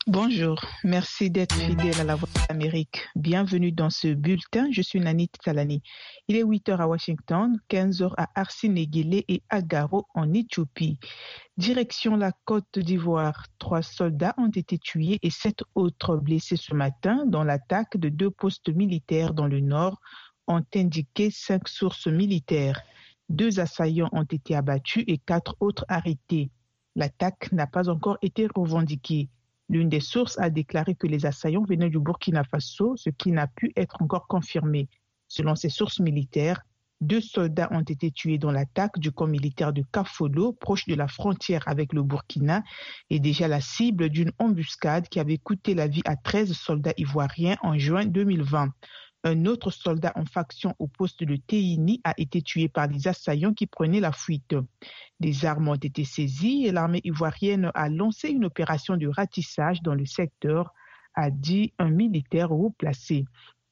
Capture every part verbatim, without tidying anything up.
Bonjour, merci d'être fidèle à la Voix d'Amérique. Bienvenue dans ce bulletin, je suis Nanit Talani. Il est huit heures à Washington, quinze heures à Arsinegele et à Garo en Éthiopie. Direction la Côte d'Ivoire, trois soldats ont été tués et sept autres blessés ce matin dans l'attaque de deux postes militaires dans le nord, ont indiqué cinq sources militaires. Deux assaillants ont été abattus et quatre autres arrêtés. L'attaque n'a pas encore été revendiquée. L'une des sources a déclaré que les assaillants venaient du Burkina Faso, ce qui n'a pu être encore confirmé. Selon ces sources militaires, deux soldats ont été tués dans l'attaque du camp militaire de Kafolo, proche de la frontière avec le Burkina, et déjà la cible d'une embuscade qui avait coûté la vie à treize soldats ivoiriens en juin deux mille vingt. Un autre soldat en faction au poste de Téini a été tué par des assaillants qui prenaient la fuite. Des armes ont été saisies et l'armée ivoirienne a lancé une opération de ratissage dans le secteur, a dit un militaire haut placé.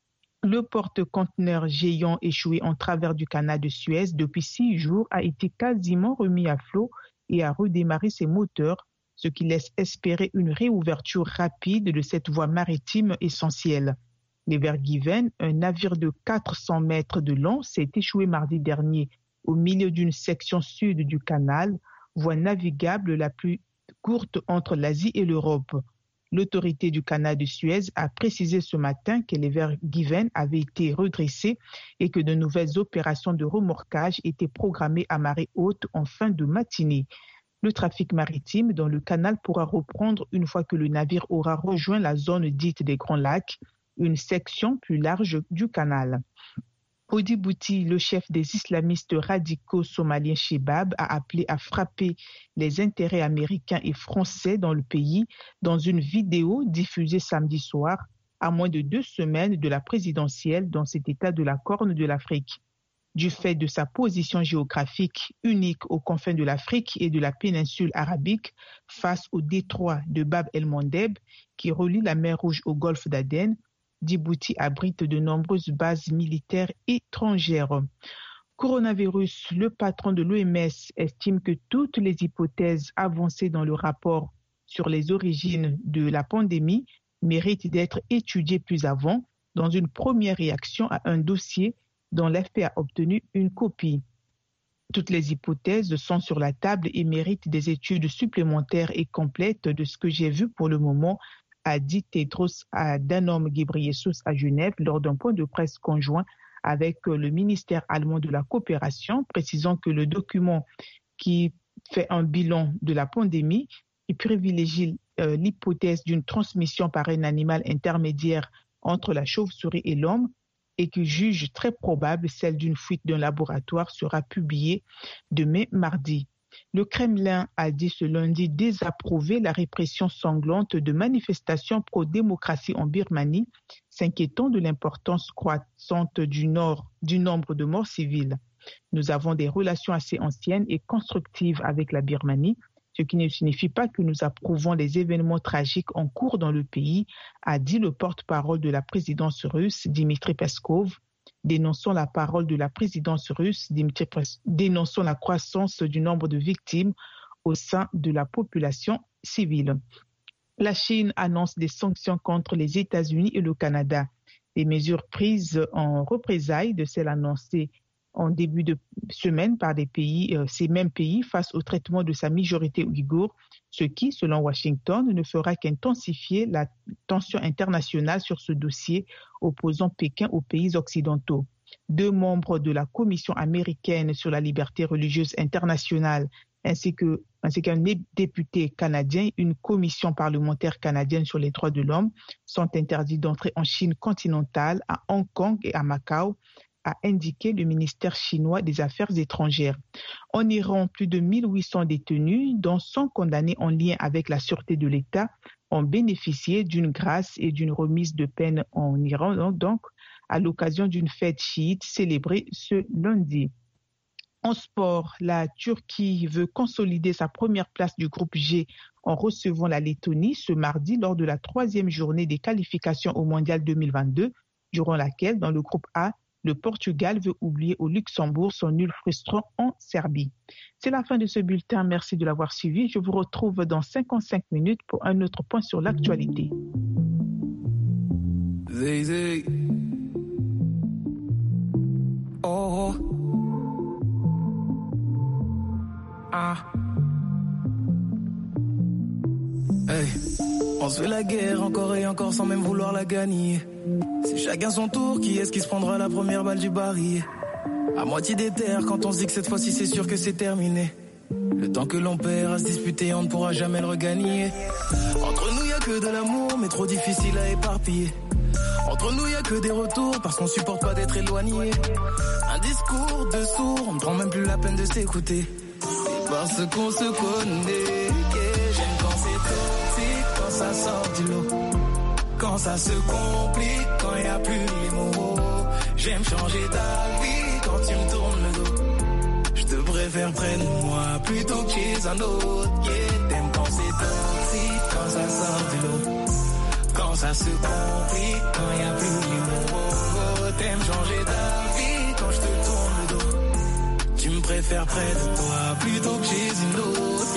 Le porte-conteneur géant échoué en travers du canal de Suez depuis six jours a été quasiment remis à flot et a redémarré ses moteurs, ce qui laisse espérer une réouverture rapide de cette voie maritime essentielle. L'Ever Given, un navire de quatre cents mètres de long, s'est échoué mardi dernier au milieu d'une section sud du canal, voie navigable la plus courte entre l'Asie et l'Europe. L'autorité du canal de Suez a précisé ce matin que l'Ever Given avait été redressé et que de nouvelles opérations de remorquage étaient programmées à marée haute en fin de matinée. Le trafic maritime dans le canal pourra reprendre une fois que le navire aura rejoint la zone dite des Grands Lacs, une section plus large du canal. Au Djibouti, le chef des islamistes radicaux somaliens Shebab a appelé à frapper les intérêts américains et français dans le pays dans une vidéo diffusée samedi soir, à moins de deux semaines de la présidentielle dans cet état de la Corne de l'Afrique. Du fait de sa position géographique unique aux confins de l'Afrique et de la péninsule arabique face au détroit de Bab el-Mandeb qui relie la mer Rouge au golfe d'Aden, Djibouti abrite de nombreuses bases militaires étrangères. Coronavirus, le patron de l'O M S estime que toutes les hypothèses avancées dans le rapport sur les origines de la pandémie méritent d'être étudiées plus avant dans une première réaction à un dossier dont l'A F P a obtenu une copie. Toutes les hypothèses sont sur la table et méritent des études supplémentaires et complètes de ce que j'ai vu pour le moment, a dit Tedros Adhanom Ghebreyesus à Genève lors d'un point de presse conjoint avec le ministère allemand de la coopération, précisant que le document qui fait un bilan de la pandémie et privilégie euh, l'hypothèse d'une transmission par un animal intermédiaire entre la chauve-souris et l'homme et qui juge très probable celle d'une fuite d'un laboratoire sera publié demain mardi. Le Kremlin a dit ce lundi désapprouver la répression sanglante de manifestations pro-démocratie en Birmanie, s'inquiétant de l'importance croissante du, nord, du nombre de morts civiles. Nous avons des relations assez anciennes et constructives avec la Birmanie, ce qui ne signifie pas que nous approuvons les événements tragiques en cours dans le pays, a dit le porte-parole de la présidence russe, Dmitry Peskov, dénonçant la parole de la présidence russe, Dmitry Peskov, dénonçant la croissance du nombre de victimes au sein de la population civile. La Chine annonce des sanctions contre les États-Unis et le Canada. Des mesures prises en représailles de celles annoncées en début de semaine par des pays, euh, ces mêmes pays face au traitement de sa majorité ouïghour, ce qui, selon Washington, ne fera qu'intensifier la tension internationale sur ce dossier opposant Pékin aux pays occidentaux. Deux membres de la Commission américaine sur la liberté religieuse internationale ainsi que ainsi qu'un député canadien, une commission parlementaire canadienne sur les droits de l'homme sont interdits d'entrer en Chine continentale, à Hong Kong et à Macao, a indiqué le ministère chinois des Affaires étrangères. En Iran, plus de mille huit cents détenus, dont cent condamnés en lien avec la sûreté de l'État, ont bénéficié d'une grâce et d'une remise de peine en Iran, donc à l'occasion d'une fête chiite célébrée ce lundi. En sport, la Turquie veut consolider sa première place du groupe G en recevant la Lettonie ce mardi lors de la troisième journée des qualifications au Mondial deux mille vingt-deux, durant laquelle, dans le groupe A, Le Portugal veut oublier au Luxembourg son nul frustrant en Serbie. C'est la fin de ce bulletin. Merci de l'avoir suivi. Je vous retrouve dans cinquante-cinq minutes pour un autre point sur l'actualité. Zay, zay. Oh. Ah. Hey. On se fait la guerre encore et encore sans même vouloir la gagner. C'est chacun son tour, qui est-ce qui se prendra la première balle du baril? À moitié des terres, quand on se dit que cette fois-ci c'est sûr que c'est terminé. Le temps que l'on perd à se disputer, on ne pourra jamais le regagner. Entre nous y a que de l'amour, mais trop difficile à éparpiller. Entre nous y a que des retours, parce qu'on supporte pas d'être éloigné. Un discours de sourd, on ne prend même plus la peine de s'écouter. C'est parce qu'on se connaît que j'aime quand c'est toxique, quand ça sort du lot. Quand ça se complique, quand y a plus les mots. J'aime changer ta vie quand tu me tournes le dos. Je te préfère près de moi plutôt que chez un autre. Yeah, t'aimes quand c'est toxique, quand ça sort du lot. Quand ça se complique, quand y a plus les mots. T'aimes changer ta vie quand je te tourne le dos. Tu me préfères près de toi plutôt que chez une autre.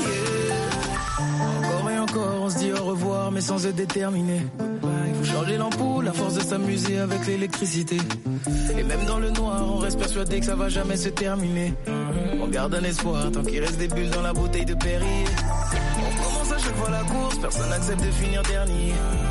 Yeah. Encore et encore, on se dit au revoir mais sans être déterminé. Il faut changer l'ampoule, à force de s'amuser avec l'électricité. Et même dans le noir, on reste persuadé que ça va jamais se terminer. On garde un espoir tant qu'il reste des bulles dans la bouteille de Perrier. On commence à chaque fois la course, personne n'accepte de finir dernier.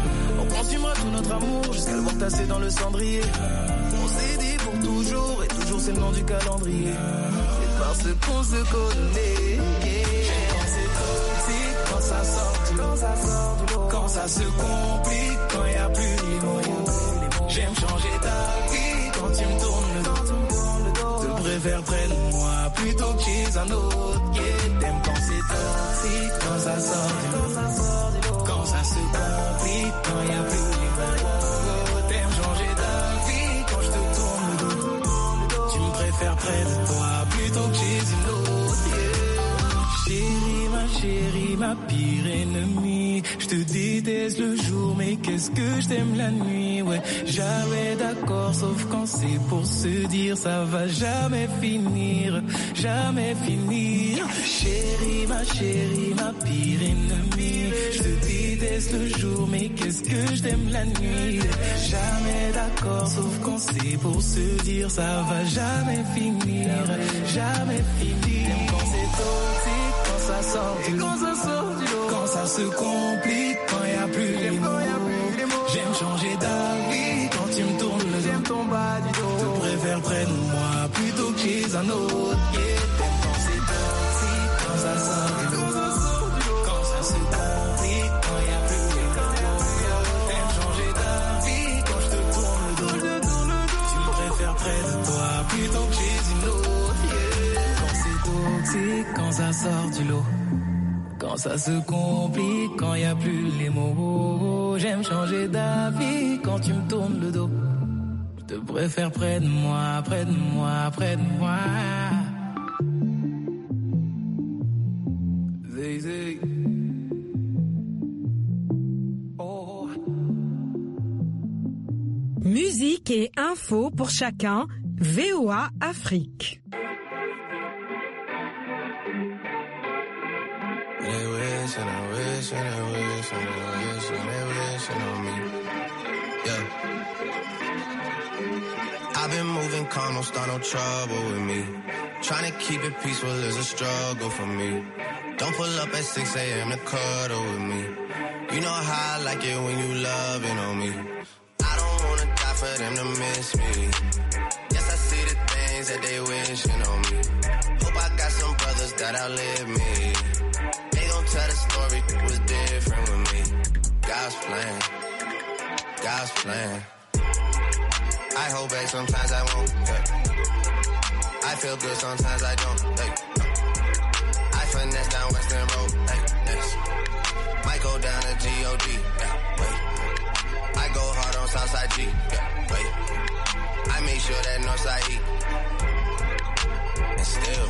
On consumera tout notre amour jusqu'à le voir tasser dans le cendrier. On s'est dit pour toujours, et toujours c'est le nom du calendrier. C'est parce qu'on se connaît. Quand c'est toxique, quand ça sort du lot, ça sort du lot. Quand ça se complique, quand y a plus les mots. J'aime changer ta vie quand tu me tournes le dos. Te préfère près de moi plutôt que chez un autre. Yeah, t'aimes quand c'est toxique, quand ça sort du lot. Quand ça se complique, quand y a plus les mots. T'aimes changer ta vie quand je te tourne le dos. Tu me préfères près de toi plutôt que chez une autre. Yeah. Chérie, ma chérie, ma pire ennemie. Je te déteste le jour, mais qu'est-ce que je t'aime la nuit. Ouais, jamais d'accord, sauf quand c'est pour se dire ça va jamais finir, jamais finir. Chérie, ma chérie, ma pire ennemie. Je te déteste le jour, mais qu'est-ce que je t'aime la nuit. Jamais d'accord, sauf quand c'est pour se dire ça va jamais finir, jamais finir. Quand c'est toxique, quand ça sort du lot, quand ça sort du lot, quand ça se complique, quand y a plus les mots. J'aime changer d'avis quand tu me tournes le dos. J'aime ton bas du dos. Je préfère près de moi plutôt que chez un autre. Yeah, t'aimes quand c'est toxique, quand ça sort du lot. Quand ça se complique, quand y a plus les mots. T'aimes changer d'avis quand je te tourne le dos. Tu me préfères près de toi plutôt que chez une autre. Yeah. Quand c'est toxique, quand ça sort du lot. Quand ça se complique, quand y a plus les mots. J'aime changer d'avis quand tu me tournes le dos. Je te préfère près de moi, près de moi, près de moi. Zay, zay. Oh. Musique et info pour chacun. V O A Afrique. They wish and I wish and I wish and I wish and they wishing on me. Yeah. I've been moving calm, don't start no trouble with me. Trying to keep it peaceful is a struggle for me. Don't pull up at six a.m. to cuddle with me. You know how I like it when you loving on me. I don't wanna die for them to miss me. Yes, I see the things that they wishing on me. Hope I got some brothers that outlive me. Tell the story, it was different with me. God's plan, God's plan. I hold back, sometimes I won't. Yeah. I feel good, sometimes I don't. Hey. I finesse down Western Road. Hey. Yes. Might go down to G O D. Yeah. Wait. I go hard on Southside G. Yeah. Wait. I make sure that Northside eat. And still.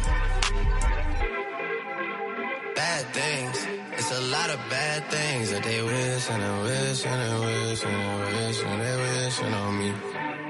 Bad things, it's a lot of bad things that they wish and they wish and they wish and they wish and they wishing on me.